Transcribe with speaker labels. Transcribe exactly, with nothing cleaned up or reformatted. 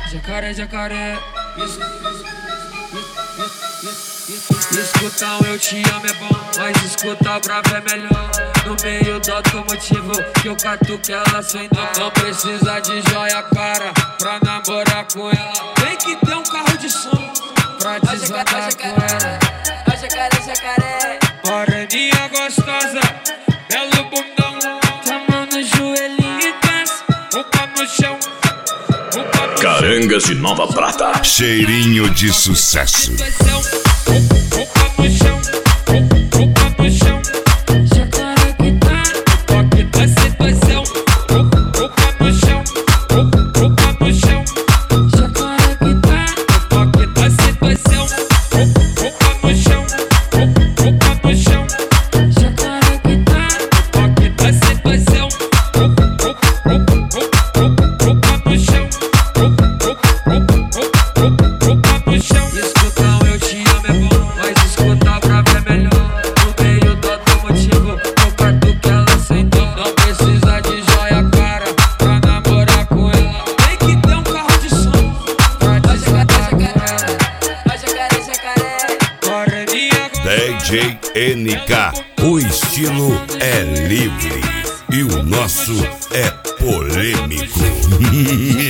Speaker 1: Jacaré, jacaré. Escutar um eu te amo é bom, mas escutar bravo é melhor. No meio do automotivo que eu catuque ela sem dó. Não precisa de joia cara pra namorar com ela. Tem que ter um carro de som pra desandar com ela.
Speaker 2: Ó jacaré, jacaré.
Speaker 1: Moreninha gostosa, belo bundão. Tá mão no joelhinho e desce, o pé no chão.
Speaker 3: Carangas de Nova Prata.
Speaker 4: Cheirinho de sucesso. D J N K, o estilo é livre e o nosso é polêmico.